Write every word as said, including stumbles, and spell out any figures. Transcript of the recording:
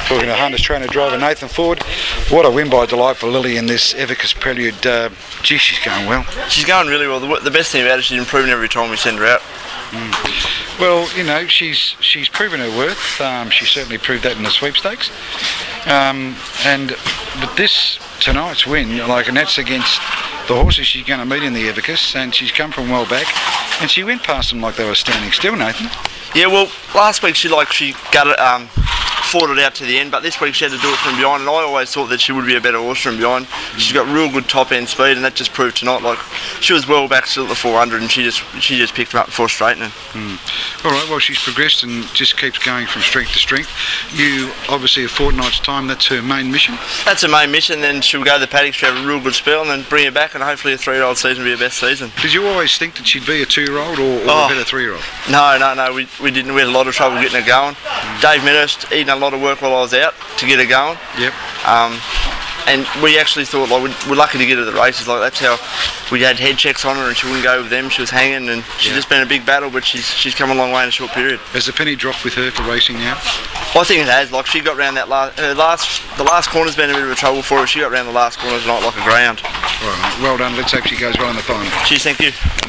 Talking to Hunters trainer driver Nathan Ford. What a win by Delightful Lily in this Evicus Prelude. Uh, gee, she's going well. She's going really well. The, the best thing about it, she's improving every time we send her out. Mm. Well, you know, she's she's proven her worth. Um, she certainly proved that in the sweepstakes. Um, and but this tonight's win, like, and that's against the horses she's going to meet in the Evicus, and she's come from well back, and she went past them like they were standing still, Nathan. Yeah, well, last week she like she got it, um, fought it out to the end, but this week she had to do it from behind, and I always thought that she would be a better horse from behind. Mm. She's got real good top end speed, and that just proved tonight. Like, she was well back still at the four hundred, and she just she just picked them up before straightening. Mm. All right, well, she's progressed and just keeps going from strength to strength. You obviously a fortnight's time, that's her main mission. That's her main mission. Then she'll go to the paddock, she'll have a real good spell, and then bring her back, and hopefully a three-year-old season will be her best season. Did you always think that she'd be a two-year-old or, or oh. a better three-year-old? No, no, no. We we didn't. We had a lot of trouble getting her going. Mm. Dave Meadows eating a lot of work while I was out to get her going. Yep. Um, and we actually thought, like, we're lucky to get her to the races. Like, that's how we had head checks on her, and she wouldn't go with them. She was hanging, and she's yeah. just been a big battle, but she's she's come a long way in a short period. Has the penny dropped with her for racing now? I think it has. Like, she got round that last, her last, the last corner's been a bit of a trouble for her. She got round the last corner tonight like a ground. All right, well done. Let's hope she goes well in the final. Cheers, thank you.